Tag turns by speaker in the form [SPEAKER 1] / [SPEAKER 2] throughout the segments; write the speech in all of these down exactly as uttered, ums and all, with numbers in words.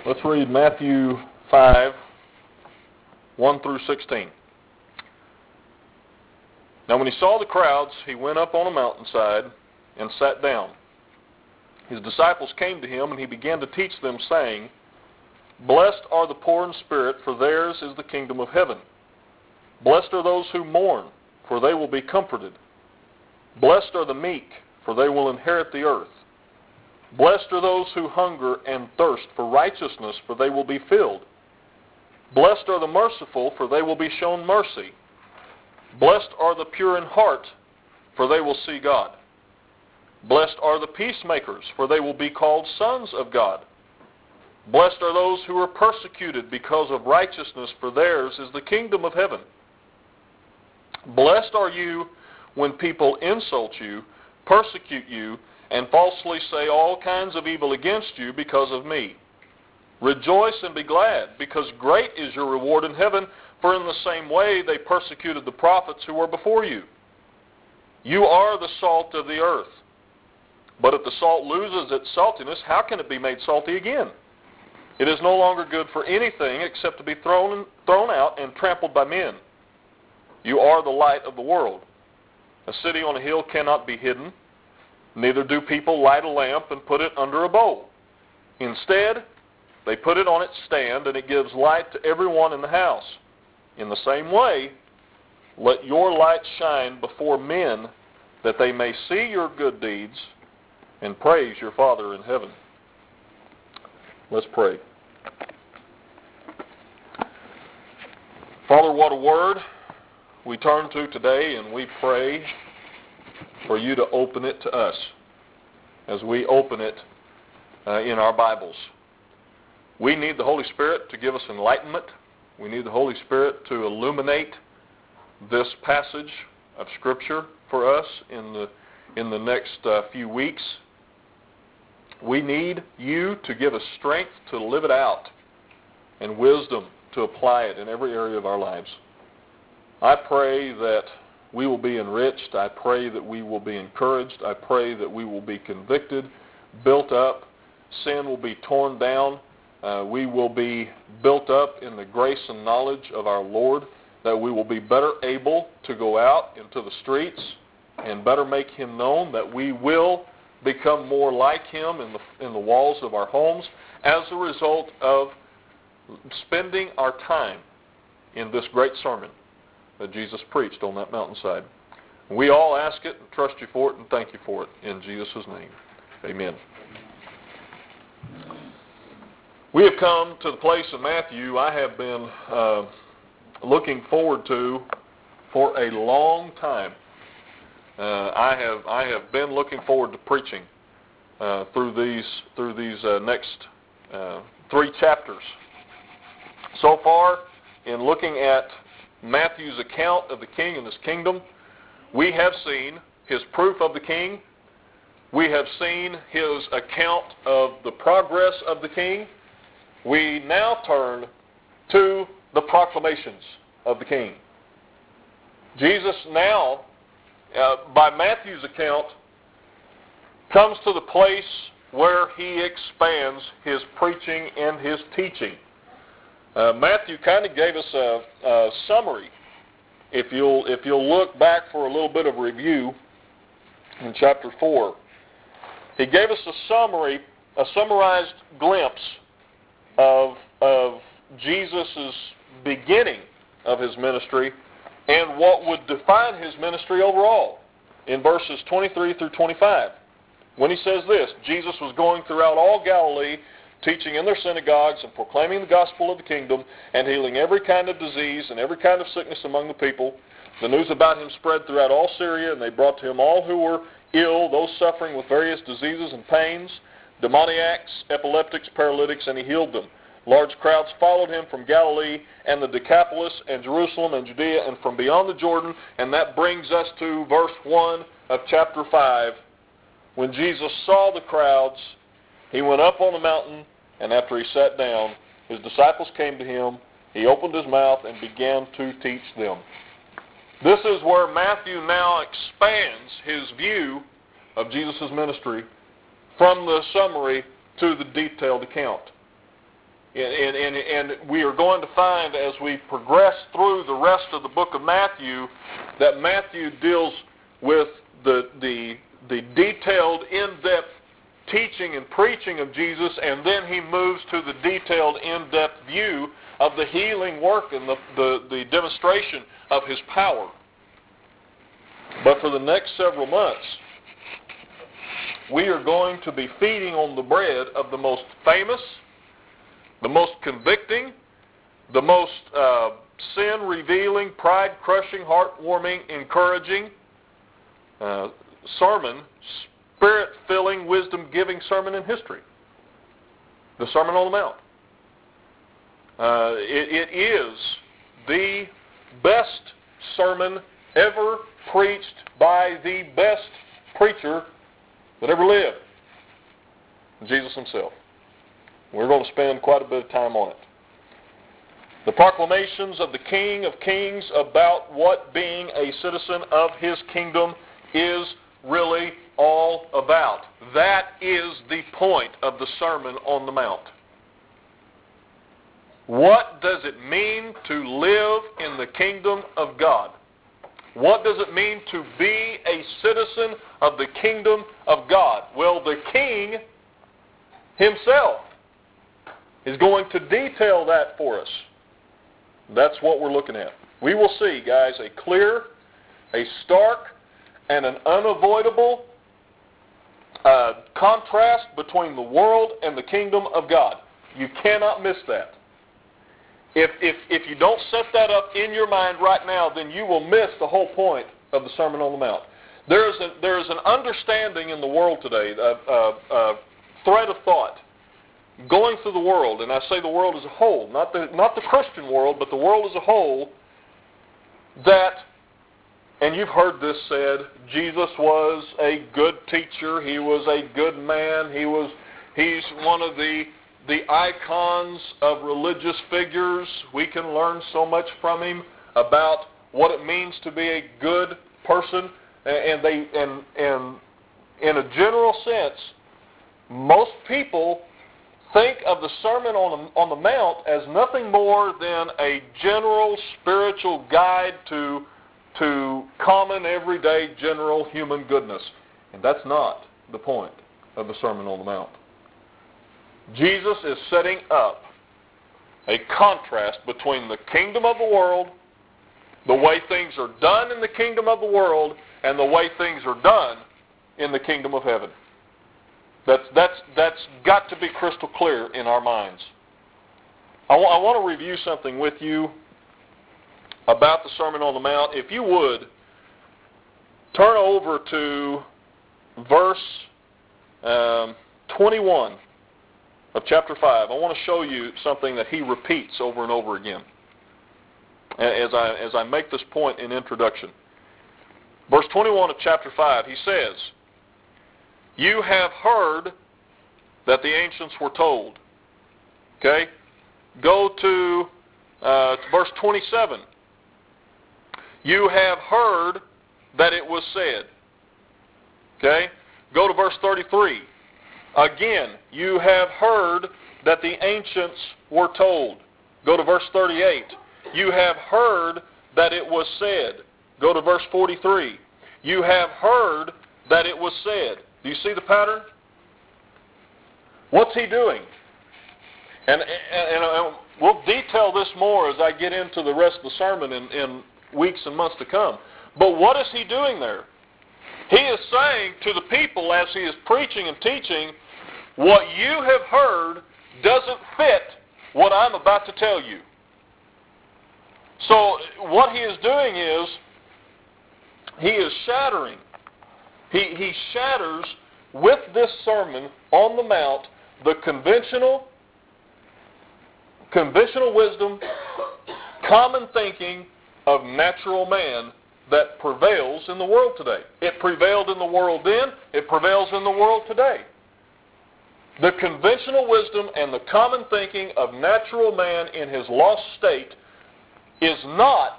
[SPEAKER 1] Let's read Matthew five, one through sixteen. Now when he saw the crowds, he went up on a mountainside and sat down. His disciples came to him, and he began to teach them, saying, Blessed are the poor in spirit, for theirs is the kingdom of heaven. Blessed are those who mourn, for they will be comforted. Blessed are the meek, for they will inherit the earth. Blessed are those who hunger and thirst for righteousness, for they will be filled. Blessed are the merciful, for they will be shown mercy. Blessed are the pure in heart, for they will see God. Blessed are the peacemakers, for they will be called sons of God. Blessed are those who are persecuted because of righteousness, for theirs is the kingdom of heaven. Blessed are you when people insult you, persecute you, and falsely say all kinds of evil against you because of me. Rejoice and be glad, because great is your reward in heaven, for in the same way they persecuted the prophets who were before you. You are the salt of the earth. But if the salt loses its saltiness, how can it be made salty again? It is no longer good for anything except to be thrown, thrown out and trampled by men. You are the light of the world. A city on a hill cannot be hidden. Neither do people light a lamp and put it under a bowl. Instead, they put it on its stand, and it gives light to everyone in the house. In the same way, let your light shine before men, that they may see your good deeds and praise your Father in heaven. Let's pray. Father, what a word we turn to today, and we pray for you to open it to us as we open it uh, in our Bibles. We need the Holy Spirit to give us enlightenment. We need the Holy Spirit to illuminate this passage of Scripture for us in the in the next uh, few weeks. We need you to give us strength to live it out and wisdom to apply it in every area of our lives. I pray that we will be enriched. I pray that we will be encouraged. I pray that we will be convicted, built up. Sin will be torn down. Uh, we will be built up in the grace and knowledge of our Lord, that we will be better able to go out into the streets and better make him known, that we will become more like him in the, in the walls of our homes as a result of spending our time in this great sermon that Jesus preached on that mountainside. We all ask it and trust you for it and thank you for it in Jesus' name. Amen. We have come to the place in Matthew I have been uh, looking forward to for a long time. Uh, I have I have been looking forward to preaching uh, through these through these uh, next uh, three chapters. So far, in looking at Matthew's account of the king and his kingdom, we have seen his proof of the king. We have seen his account of the progress of the king. We now turn to the proclamations of the king. Jesus now, uh, by Matthew's account, comes to the place where he expands his preaching and his teaching. Uh, Matthew kind of gave us a, a summary. If you'll if you'll look back for a little bit of review in chapter four, he gave us a summary, a summarized glimpse of of Jesus' beginning of his ministry and what would define his ministry overall in verses twenty-three through twenty-five. When he says this, Jesus was going throughout all Galilee, teaching in their synagogues and proclaiming the gospel of the kingdom and healing every kind of disease and every kind of sickness among the people. The news about him spread throughout all Syria, and they brought to him all who were ill, those suffering with various diseases and pains, demoniacs, epileptics, paralytics, and he healed them. Large crowds followed him from Galilee and the Decapolis and Jerusalem and Judea and from beyond the Jordan, and that brings us to verse one of chapter five. When Jesus saw the crowds, he went up on the mountain, and after he sat down, his disciples came to him. He opened his mouth and began to teach them. This is where Matthew now expands his view of Jesus' ministry from the summary to the detailed account. And, and, and we are going to find as we progress through the rest of the book of Matthew that Matthew deals with the, the, the detailed, in-depth teaching and preaching of Jesus, and then he moves to the detailed, in-depth view of the healing work and the, the, the demonstration of his power. But for the next several months, we are going to be feeding on the bread of the most famous, the most convicting, the most uh, sin-revealing, pride-crushing, heart-warming, encouraging uh, sermon, spirit-filling, wisdom-giving sermon in history. The Sermon on the Mount. Uh, it, it is the best sermon ever preached by the best preacher that ever lived, Jesus himself. We're going to spend quite a bit of time on it. The proclamations of the King of Kings about what being a citizen of his kingdom is really all about. That is the point of the Sermon on the Mount. What does it mean to live in the kingdom of God? What does it mean to be a citizen of the kingdom of God? Well, the King himself is going to detail that for us. That's what we're looking at. We will see, guys, a clear, a stark, and an unavoidable uh, contrast between the world and the kingdom of God. You cannot miss that. If, if, if you don't set that up in your mind right now, then you will miss the whole point of the Sermon on the Mount. There is, a, there is an understanding in the world today, a, a, a thread of thought going through the world, and I say the world as a whole, not the, not the Christian world, but the world as a whole, that, and you've heard this said, Jesus was a good teacher, he was a good man, he was, he's one of the the icons of religious figures. We can learn so much from him about what it means to be a good person. And they, and, and in a general sense, most people think of the Sermon on the, on the Mount as nothing more than a general spiritual guide to, to common, everyday, general human goodness. And that's not the point of the Sermon on the Mount. Jesus is setting up a contrast between the kingdom of the world, the way things are done in the kingdom of the world, and the way things are done in the kingdom of heaven. That's, that's, that's got to be crystal clear in our minds. I, w- I want to review something with you about the Sermon on the Mount. If you would, turn over to verse um, twenty-one. Of chapter five. I want to show you something that he repeats over and over again as I, as I make this point in introduction. Verse twenty-one of chapter five, he says, "You have heard that the ancients were told." Okay? Go to, uh, to verse twenty-seven. "You have heard that it was said." Okay? Go to verse thirty-three. "Again, you have heard that the ancients were told." Go to verse thirty-eight. "You have heard that it was said." Go to verse forty-three. "You have heard that it was said." Do you see the pattern? What's he doing? And, and, and we'll detail this more as I get into the rest of the sermon in, in weeks and months to come. But what is he doing there? He is saying to the people as he is preaching and teaching, what you have heard doesn't fit what I'm about to tell you. So what he is doing is he is shattering. He, he shatters with this Sermon on the Mount the conventional, conventional wisdom, common thinking of natural man that prevails in the world today. It prevailed in the world then. It prevails in the world today. The conventional wisdom and the common thinking of natural man in his lost state is not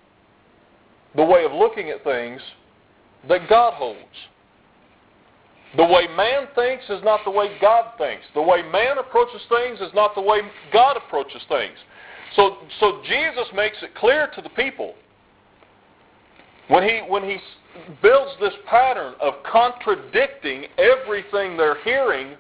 [SPEAKER 1] the way of looking at things that God holds. The way man thinks is not the way God thinks. The way man approaches things is not the way God approaches things. So, so Jesus makes it clear to the people when he when he builds this pattern of contradicting everything they're hearing.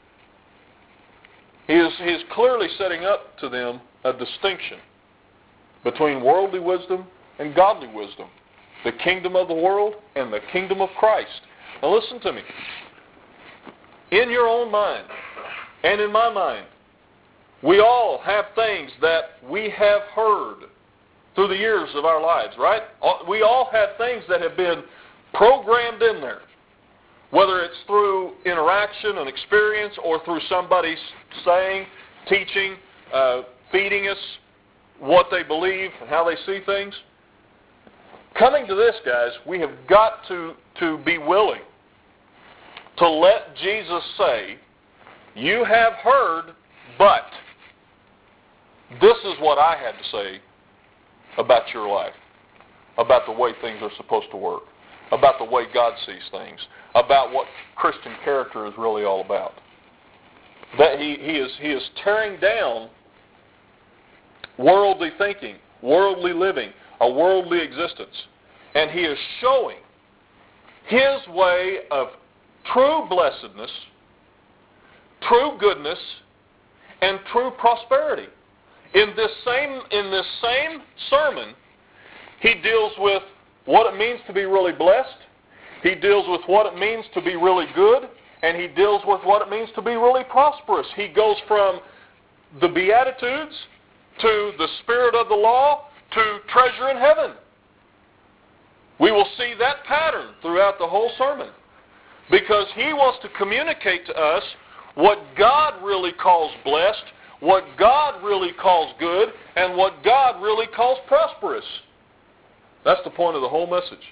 [SPEAKER 1] He is, he is clearly setting up to them a distinction between worldly wisdom and godly wisdom, the kingdom of the world and the kingdom of Christ. Now listen to me. In your own mind and in my mind, we all have things that we have heard through the years of our lives, right? We all have things that have been programmed in there, whether it's through interaction and experience or through somebody saying, teaching, uh, feeding us what they believe and how they see things. Coming to this, guys, we have got to, to be willing to let Jesus say, you have heard, but this is what I had to say about your life, about the way things are supposed to work, about the way God sees things, about what Christian character is really all about. That he, he is he is tearing down worldly thinking, worldly living, a worldly existence. And he is showing his way of true blessedness, true goodness, and true prosperity. In this same in this same sermon, he deals with what it means to be really blessed. He deals with what it means to be really good, and he deals with what it means to be really prosperous. He goes from the Beatitudes to the spirit of the law to treasure in heaven. We will see that pattern throughout the whole sermon because he wants to communicate to us what God really calls blessed, what God really calls good, and what God really calls prosperous. That's the point of the whole message.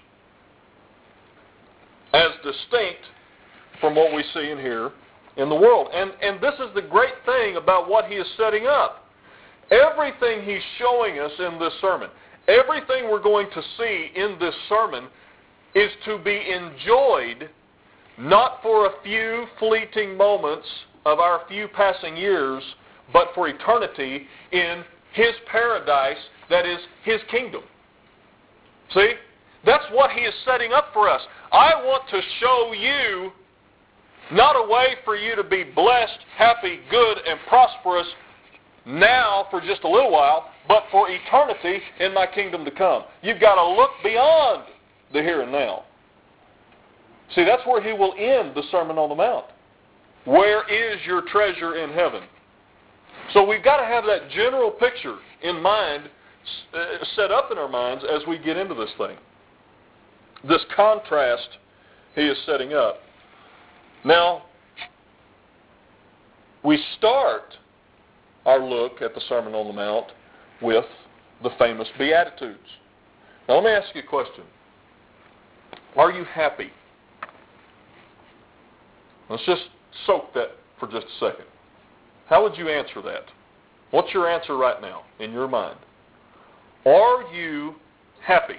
[SPEAKER 1] As distinct from what we see and hear in the world. And, and this is the great thing about what he is setting up. Everything he's showing us in this sermon, everything we're going to see in this sermon is to be enjoyed not for a few fleeting moments of our few passing years, but for eternity in his paradise that is his kingdom. See? That's what he is setting up for us. I want to show you not a way for you to be blessed, happy, good, and prosperous now for just a little while, but for eternity in my kingdom to come. You've got to look beyond the here and now. See, that's where he will end the Sermon on the Mount. Where is your treasure in heaven? So we've got to have that general picture in mind, uh, set up in our minds as we get into this thing. This contrast he is setting up. Now, we start our look at the Sermon on the Mount with the famous Beatitudes. Now, let me ask you a question. Are you happy? Let's just soak that for just a second. How would you answer that? What's your answer right now in your mind? Are you happy?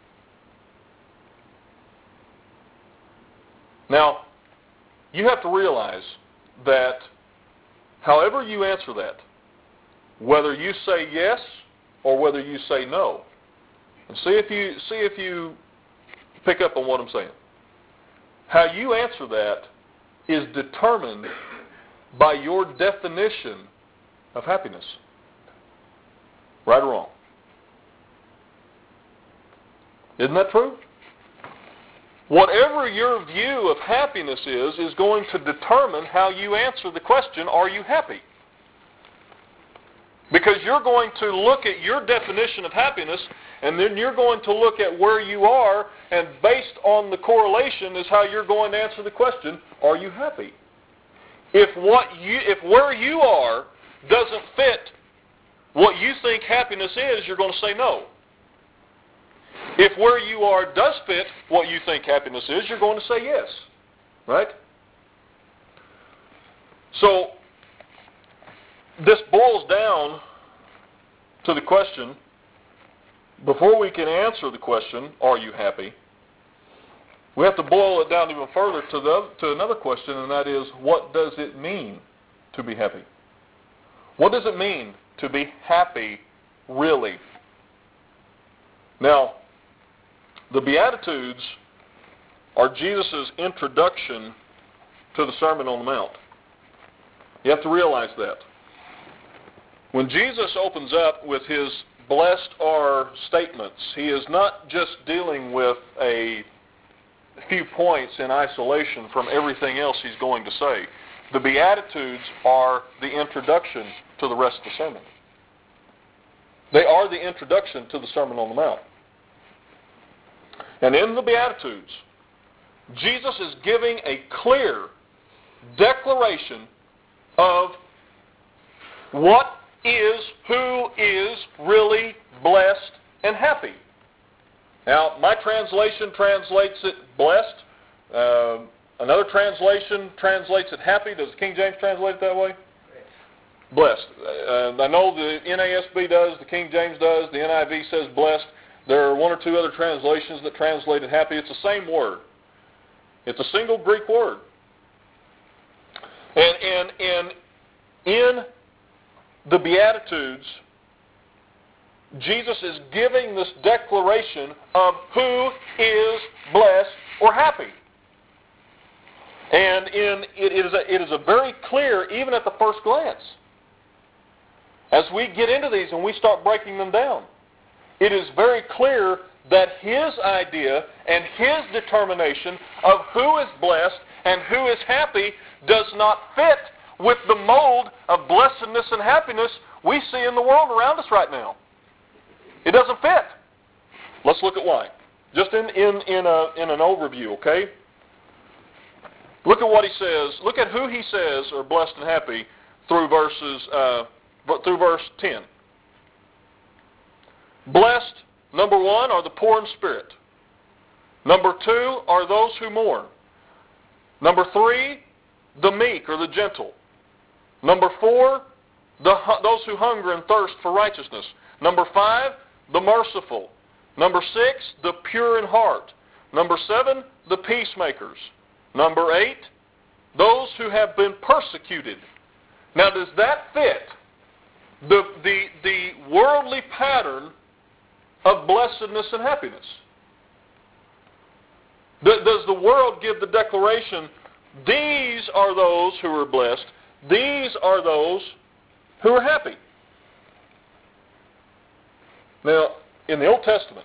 [SPEAKER 1] Now, you have to realize that however you answer that, whether you say yes or whether you say no, and see if you see if you pick up on what I'm saying. How you answer that is determined by your definition of happiness. Right or wrong? Isn't that true? Whatever your view of happiness is, is going to determine how you answer the question, are you happy? Because you're going to look at your definition of happiness, and then you're going to look at where you are, and based on the correlation is how you're going to answer the question, are you happy? If what you, if where you are doesn't fit what you think happiness is, you're going to say no. If where you are does fit what you think happiness is, you're going to say yes. Right? So, this boils down to the question, before we can answer the question, are you happy? we have to boil it down even further to, the, to another question, and that is, what does it mean to be happy? What does it mean to be happy, really? Now, the Beatitudes are Jesus' introduction to the Sermon on the Mount. You have to realize that. When Jesus opens up with his blessed are statements, he is not just dealing with a few points in isolation from everything else he's going to say. The Beatitudes are the introduction to the rest of the sermon. They are the introduction to the Sermon on the Mount. And in the Beatitudes, Jesus is giving a clear declaration of what is, who is really blessed and happy. Now, my translation translates it blessed. Uh, another translation translates it happy. Does King James translate it that way? Blessed. Uh, I know the N A S B does, the King James does, the N I V says blessed. There are one or two other translations that translate it happy. It's the same word. It's a single Greek word. And, and, and in the Beatitudes, Jesus is giving this declaration of who is blessed or happy. And in, it, it, is a, it is a very clear, even at the first glance. As we get into these and we start breaking them down, it is very clear that his idea and his determination of who is blessed and who is happy does not fit with the mold of blessedness and happiness we see in the world around us right now. It doesn't fit. Let's look at why. Just in, in, in, a, in an overview, okay? Look at what he says. Look at who he says are blessed and happy through verses uh, through verse ten. Blessed, number one, are the poor in spirit. Number two are those who mourn. Number three, the meek or the gentle. Number four, the, those who hunger and thirst for righteousness. Number five, the merciful. Number six, the pure in heart. Number seven, the peacemakers. Number eight, those who have been persecuted. Now, does that fit the, the, the worldly pattern of blessedness and happiness? Does the world give the declaration, these are those who are blessed, these are those who are happy? Now, in the Old Testament,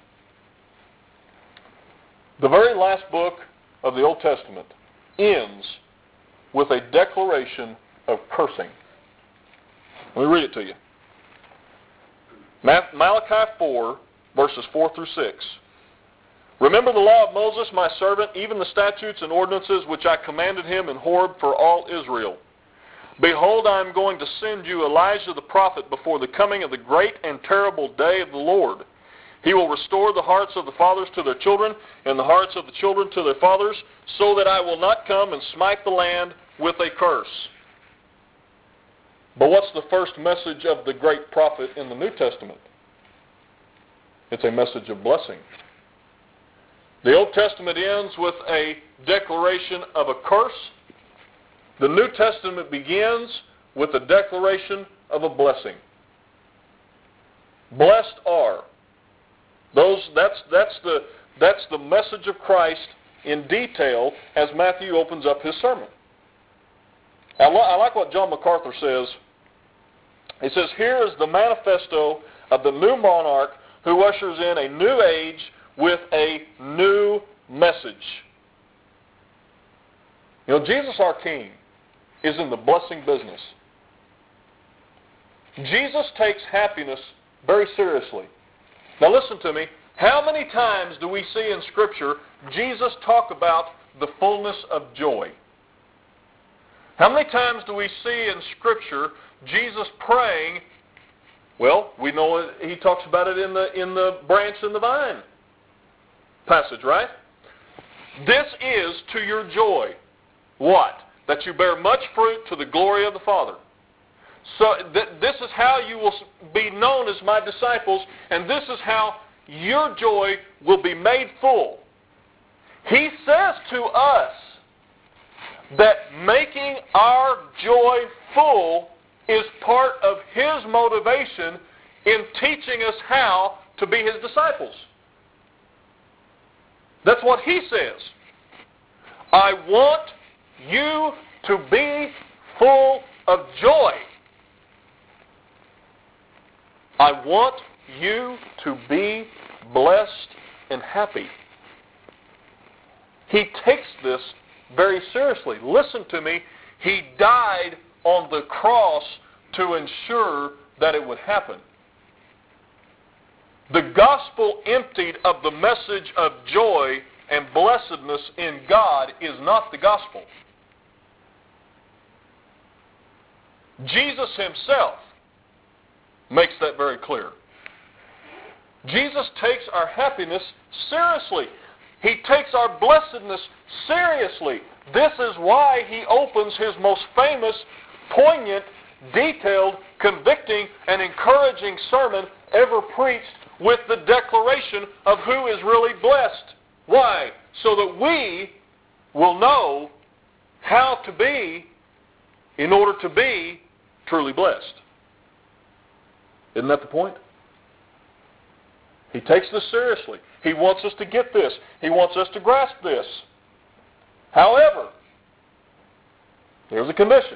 [SPEAKER 1] the very last book of the Old Testament ends with a declaration of cursing. Let me read it to you. Malachi four, verses four through six. Remember the law of Moses, my servant, even the statutes and ordinances which I commanded him in Horeb for all Israel. Behold, I am going to send you Elijah the prophet before the coming of the great and terrible day of the Lord. He will restore the hearts of the fathers to their children, and the hearts of the children to their fathers, so that I will not come and smite the land with a curse. But what's the first message of the great prophet in the New Testament? It's a message of blessing. The Old Testament ends with a declaration of a curse. The New Testament begins with a declaration of a blessing. Blessed are those. That's that's the that's the message of Christ in detail as Matthew opens up his sermon. I, li- I like what John MacArthur says. He says, "Here is the manifesto of the new monarch who ushers in a new age with a new message." You know, Jesus our King is in the blessing business. Jesus takes happiness very seriously. Now listen to me. How many times do we see in Scripture Jesus talk about the fullness of joy? How many times do we see in Scripture Jesus praying? Well, we know it, he talks about it in the in the branch and the vine passage, right? This is to your joy. What? That you bear much fruit to the glory of the Father. So th- this is how you will be known as my disciples, and this is how your joy will be made full. He says to us that making our joy full is part of His motivation in teaching us how to be His disciples. That's what He says. I want you to be full of joy. I want you to be blessed and happy. He takes this very seriously. Listen to me. He died on the cross to ensure that it would happen. The gospel emptied of the message of joy and blessedness in God is not the gospel. Jesus Himself makes that very clear. Jesus takes our happiness seriously. He takes our blessedness seriously. This is why He opens His most famous, poignant, detailed, convicting, and encouraging sermon ever preached with the declaration of who is really blessed. Why? So that we will know how to be in order to be truly blessed. Isn't that the point? He takes this seriously. He wants us to get this. He wants us to grasp this. However, here's a condition.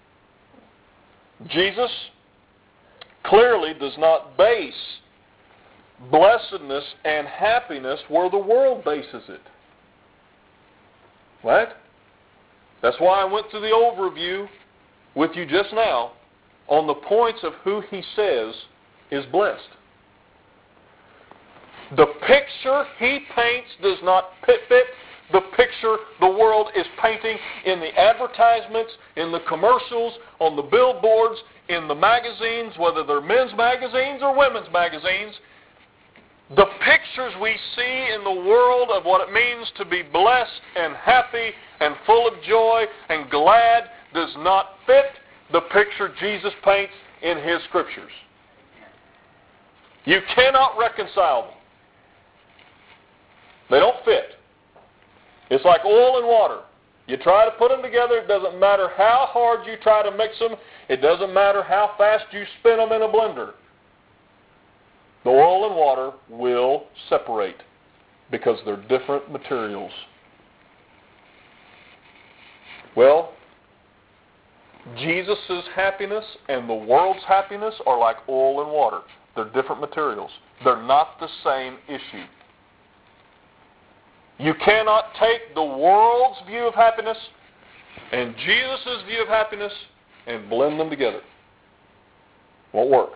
[SPEAKER 1] Jesus clearly does not base blessedness and happiness where the world bases it. Right? That's why I went through the overview with you just now on the points of who He says is blessed. The picture He paints does not fit the picture the world is painting in the advertisements, in the commercials, on the billboards, in the magazines, whether they're men's magazines or women's magazines. The pictures we see in the world of what it means to be blessed and happy and full of joy and glad does not fit the picture Jesus paints in His Scriptures. You cannot reconcile them. They don't fit. It's like oil and water. You try to put them together, it doesn't matter how hard you try to mix them, it doesn't matter how fast you spin them in a blender. The oil and water will separate because they're different materials. Well, Jesus' happiness and the world's happiness are like oil and water. They're different materials. They're not the same issue. You cannot take the world's view of happiness and Jesus' view of happiness and blend them together. Won't work.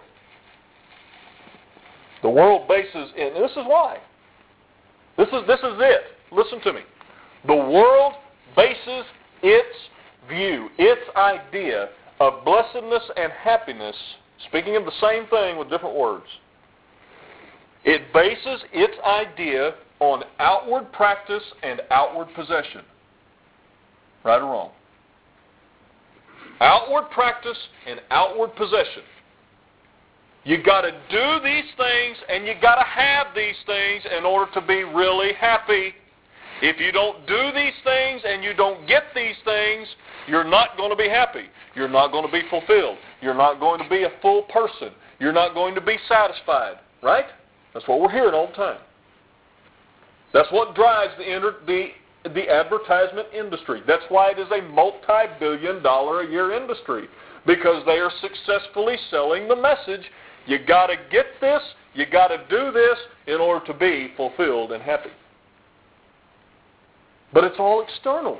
[SPEAKER 1] The world bases in, and this is why. This is, this is it. Listen to me. The world bases its view, its idea of blessedness and happiness, speaking of the same thing with different words. It bases its idea on outward practice and outward possession. Right or wrong? Outward practice and outward possession. You got to do these things and you got to have these things in order to be really happy. If you don't do these things and you don't get these things, you're not going to be happy. You're not going to be fulfilled. You're not going to be a full person. You're not going to be satisfied. Right? That's what we're hearing all the time. That's what drives the, inter- the, the advertisement industry. That's why it is a multi-billion dollar a year industry, because they are successfully selling the message, you got to get this, you got to do this in order to be fulfilled and happy. But it's all external.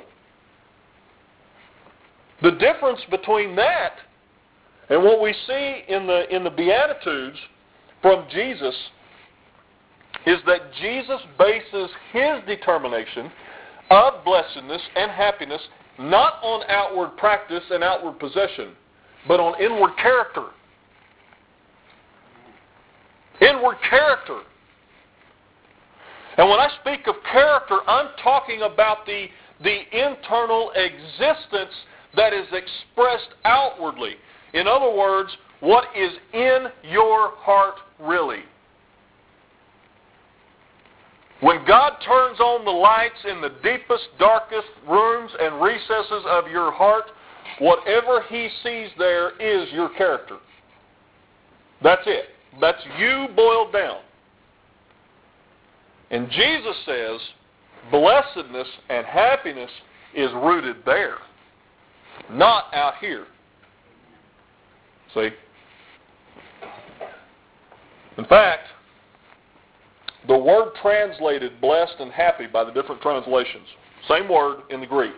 [SPEAKER 1] The difference between that and what we see in the in the Beatitudes from Jesus is that Jesus bases His determination of blessedness and happiness not on outward practice and outward possession, but on inward character. Inward character. And when I speak of character, I'm talking about the, the internal existence that is expressed outwardly. In other words, what is in your heart really. When God turns on the lights in the deepest, darkest rooms and recesses of your heart, whatever He sees there is your character. That's it. That's you boiled down. And Jesus says blessedness and happiness is rooted there, not out here. See? In fact, the word translated blessed and happy by the different translations, same word in the Greek.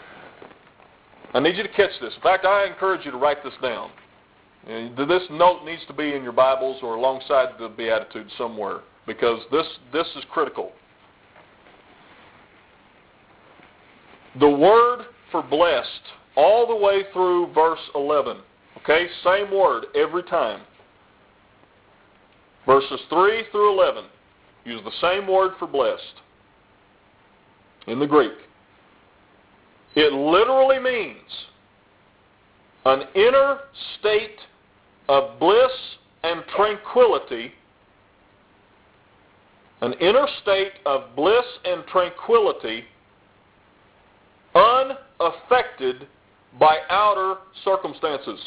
[SPEAKER 1] I need you to catch this. In fact, I encourage you to write this down. And this note needs to be in your Bibles or alongside the Beatitudes somewhere, because this, this is critical. The word for blessed, all the way through verse eleven, okay, same word every time. Verses three through eleven use the same word for blessed in the Greek. It literally means an inner state of bliss and tranquility, an inner state of bliss and tranquility unaffected by outer circumstances.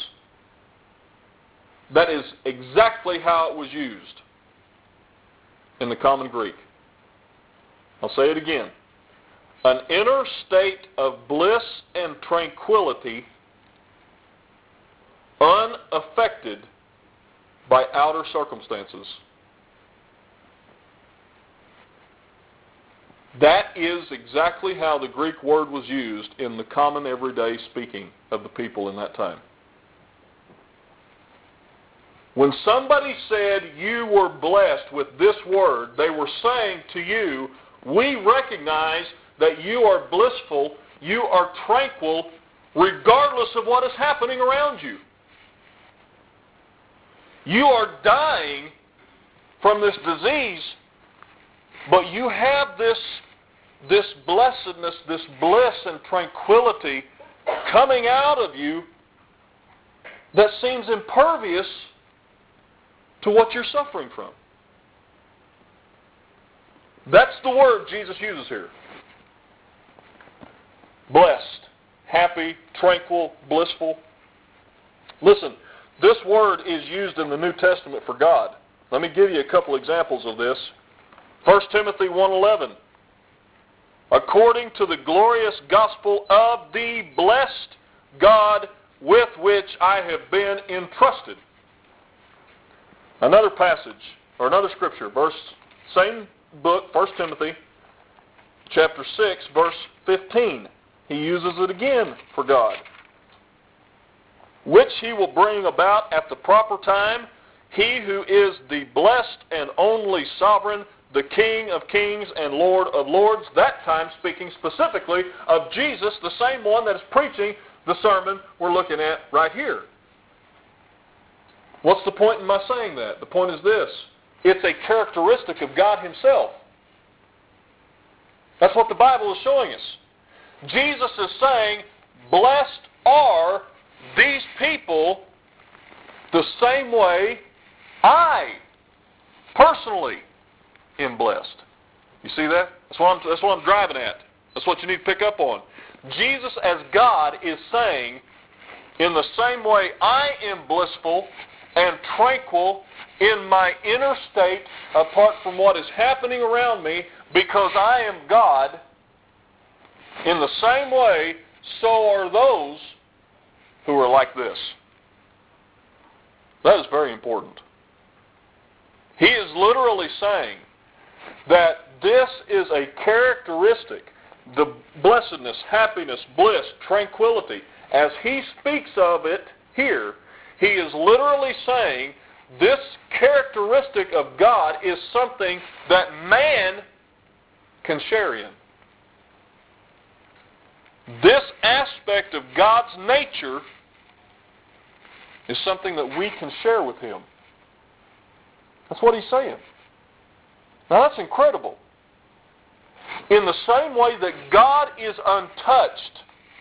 [SPEAKER 1] That is exactly how it was used in the common Greek. I'll say it again. An inner state of bliss and tranquility unaffected by outer circumstances. That is exactly how the Greek word was used in the common everyday speaking of the people in that time. When somebody said you were blessed with this word, they were saying to you, we recognize that you are blissful, you are tranquil, regardless of what is happening around you. You are dying from this disease, but you have this, this blessedness, this bliss and tranquility coming out of you that seems impervious to what you're suffering from. That's the word Jesus uses here. Blessed, happy, tranquil, blissful. Listen, this word is used in the New Testament for God. Let me give you a couple examples of this. First Timothy one eleven. According to the glorious gospel of the blessed God with which I have been entrusted. Another passage, or another scripture, verse, same book, First Timothy, chapter six, verse fifteen. He uses it again for God. Which He will bring about at the proper time, He who is the blessed and only sovereign, the King of kings and Lord of lords, that time speaking specifically of Jesus, the same one that is preaching the sermon we're looking at right here. What's the point in my saying that? The point is this. It's a characteristic of God Himself. That's what the Bible is showing us. Jesus is saying, blessed are these people the same way I personally am blessed. You see that? That's what I'm, that's what I'm driving at. That's what you need to pick up on. Jesus as God is saying, in the same way I am blissful and tranquil in my inner state apart from what is happening around me because I am God, in the same way, so are those who are like this. That is very important. He is literally saying that this is a characteristic, the blessedness, happiness, bliss, tranquility, as he speaks of it here, he is literally saying this characteristic of God is something that man can share in. This aspect of God's nature is something that we can share with Him. That's what He's saying. Now that's incredible. In the same way that God is untouched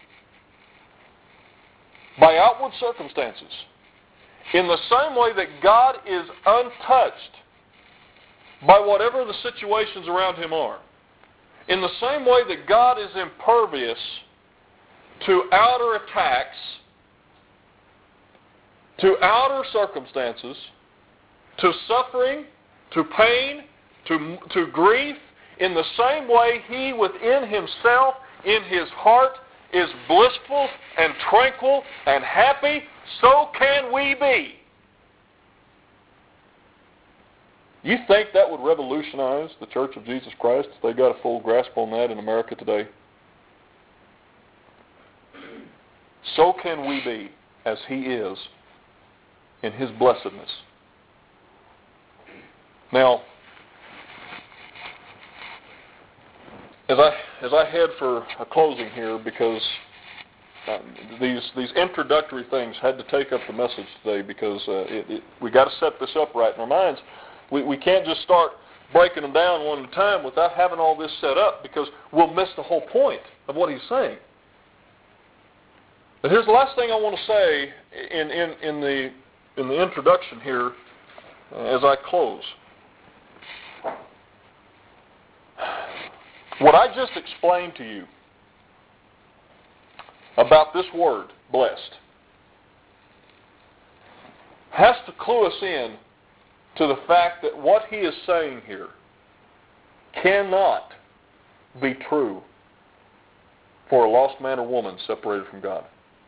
[SPEAKER 1] by outward circumstances, in the same way that God is untouched by whatever the situations around him are. In the same way that God is impervious to outer attacks, to outer circumstances, to suffering, to pain, to, to grief, in the same way he within himself, in his heart, is blissful and tranquil and happy, so can we be. You think that would revolutionize the Church of Jesus Christ if they got a full grasp on that in America today? So can we be as he is in his blessedness. Now, as I as I head for a closing here, because uh, these these introductory things had to take up the message today, because uh, it, it, we got to set this up right in our minds. We we can't just start breaking them down one at a time without having all this set up, because we'll miss the whole point of what he's saying. But here's the last thing I want to say in in, in the in the introduction here, uh, as I close. What I just explained to you about this word, blessed, has to clue us in to the fact that what he is saying here cannot be true for a lost man or woman separated from God.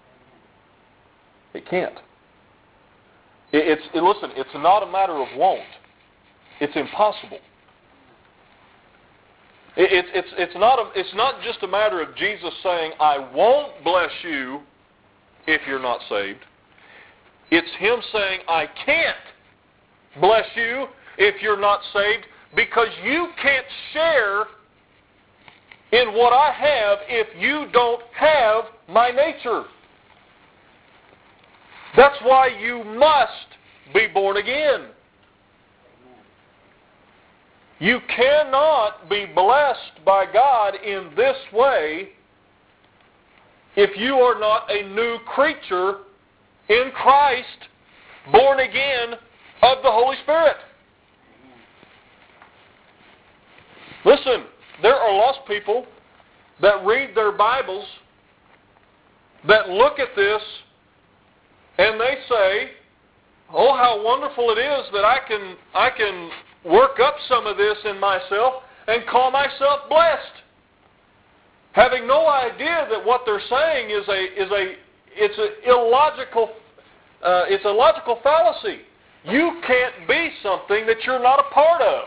[SPEAKER 1] It can't. It, it's it, listen, it's not a matter of won't. It's impossible. It, it's it's it's not a, it's not just a matter of Jesus saying, "I won't bless you if you're not saved." It's him saying, "I can't bless you if you're not saved, because you can't share in what I have if you don't have my nature. That's why you must be born again. You cannot be blessed by God in this way if you are not a new creature in Christ, born again of the Holy Spirit." Listen, there are lost people that read their Bibles, that look at this, and they say, "Oh, how wonderful it is that I can I can work up some of this in myself and call myself blessed," having no idea that what they're saying is a is a it's a illogical uh, it's a logical fallacy. You can't be something that you're not a part of.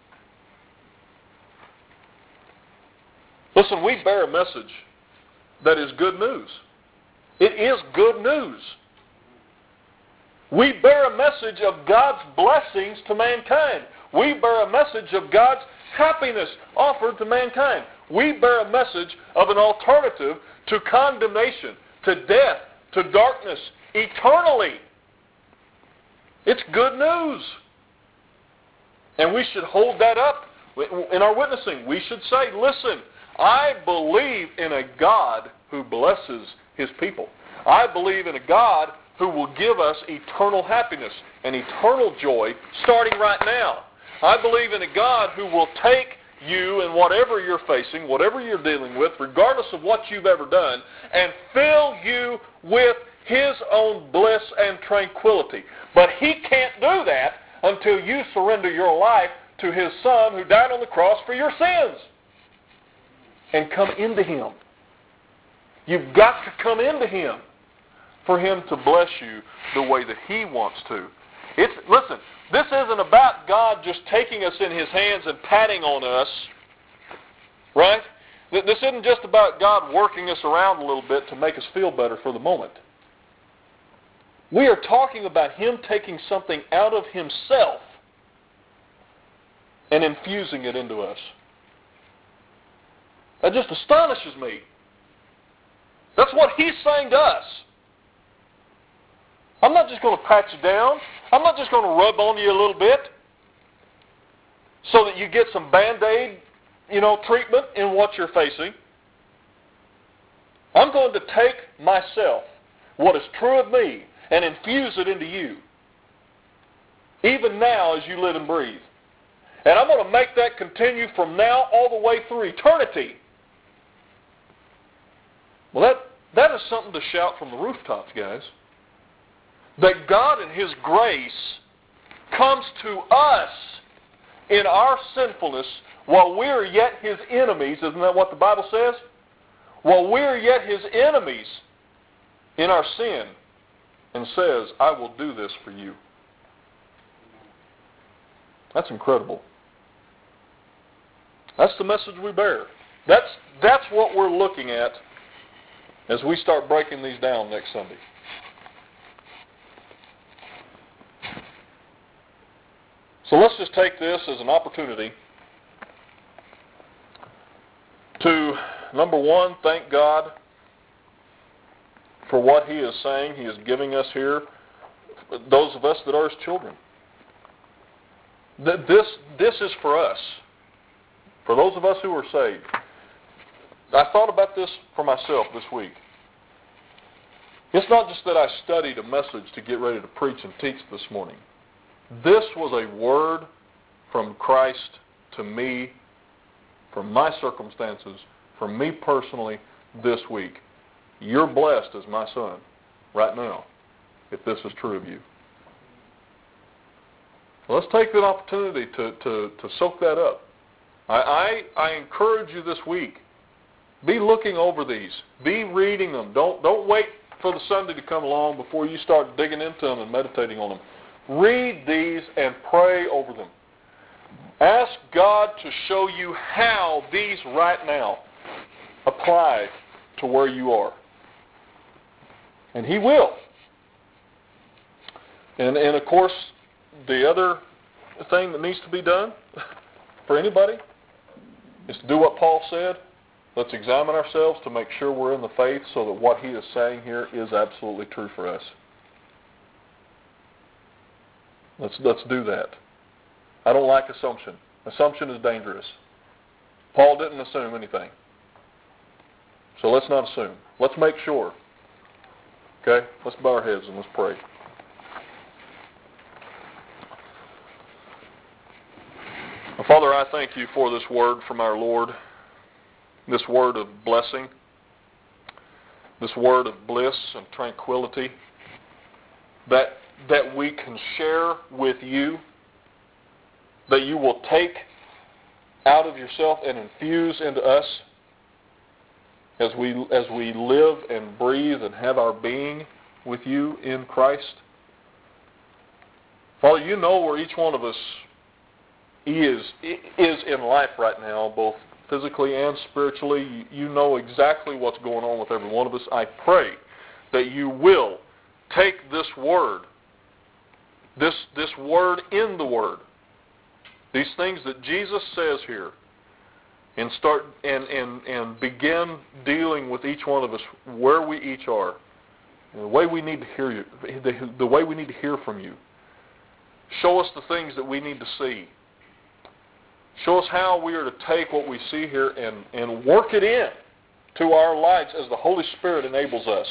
[SPEAKER 1] Listen, we bear a message that is good news. It is good news. We bear a message of God's blessings to mankind. We bear a message of God's happiness offered to mankind. We bear a message of an alternative to condemnation, to death, to darkness, eternally. It's good news. And we should hold that up in our witnessing. We should say, "Listen, I believe in a God who blesses his people. I believe in a God who will give us eternal happiness and eternal joy starting right now. I believe in a God who will take you and whatever you're facing, whatever you're dealing with, regardless of what you've ever done, and fill you with his own bliss and tranquility. But he can't do that until you surrender your life to his Son who died on the cross for your sins and come into him. You've got to come into him for him to bless you the way that he wants to. It's listen, this isn't about God just taking us in his hands and patting on us, right? This isn't just about God working us around a little bit to make us feel better for the moment. We are talking about him taking something out of himself and infusing it into us. That just astonishes me. That's what he's saying to us. I'm not just going to pat you down. I'm not just going to rub on you a little bit so that you get some Band-Aid, you know, treatment in what you're facing. I'm going to take myself, what is true of me, and infuse it into you, even now as you live and breathe. And I'm going to make that continue from now all the way through eternity. Well, that, that is something to shout from the rooftops, guys. That God in His grace comes to us in our sinfulness while we are yet His enemies. Isn't that what the Bible says? While we are yet His enemies in our sin, and says, I will do this for you. That's incredible. That's the message we bear. That's, that's what we're looking at as we start breaking these down next Sunday. So let's just take this as an opportunity to, number one, thank God for what He is saying, He is giving us here, those of us that are His children. This, this is for us, for those of us who are saved. I thought about this for myself this week. It's not just that I studied a message to get ready to preach and teach this morning. This was a word from Christ to me, from my circumstances, from me personally this week. You're blessed as my son right now, if this is true of you. Well, let's take that opportunity to, to, to soak that up. I, I, I encourage you this week, be looking over these. Be reading them. Don't, don't wait for the Sunday to come along before you start digging into them and meditating on them. Read these and pray over them. Ask God to show you how these right now apply to where you are. And He will. And, and of course, the other thing that needs to be done for anybody is to do what Paul said. Let's examine ourselves to make sure we're in the faith so that what he is saying here is absolutely true for us. Let's, let's do that. I don't like assumption. Assumption is dangerous. Paul didn't assume anything. So let's not assume. Let's make sure. Okay? Let's bow our heads and let's pray. Well, Father, I thank you for this word from our Lord, this word of blessing, this word of bliss and tranquility that, that we can share with you, that you will take out of yourself and infuse into us as we, as we live and breathe and have our being with you in Christ. Father, you know where each one of us is, is in life right now, both physically and spiritually. You know exactly what's going on with every one of us. I pray that you will take this word, this, this word in the word, these things that Jesus says here, and start and, and, and begin dealing with each one of us where we each are, and the way we need to hear you, the, the way we need to hear from you. Show us the things that we need to see. Show us how we are to take what we see here and, and work it in to our lives as the Holy Spirit enables us.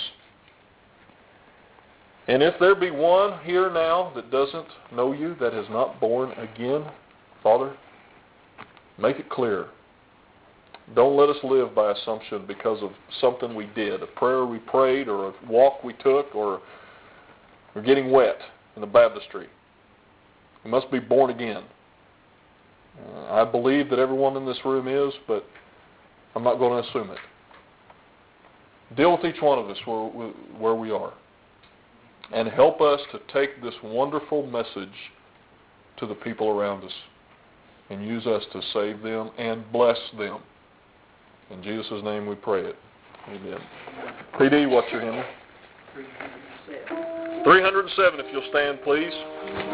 [SPEAKER 1] And if there be one here now that doesn't know you, that has not born again, Father, make it clear. Don't let us live by assumption because of something we did, a prayer we prayed or a walk we took or, or getting wet in the baptistry. We must be born again. Uh, I believe that everyone in this room is, but I'm not going to assume it. Deal with each one of us where, where we are. And help us to take this wonderful message to the people around us and use us to save them and bless them. In Jesus' name we pray it. Amen. P D, what's your hymn? three hundred seven, if you'll stand, please.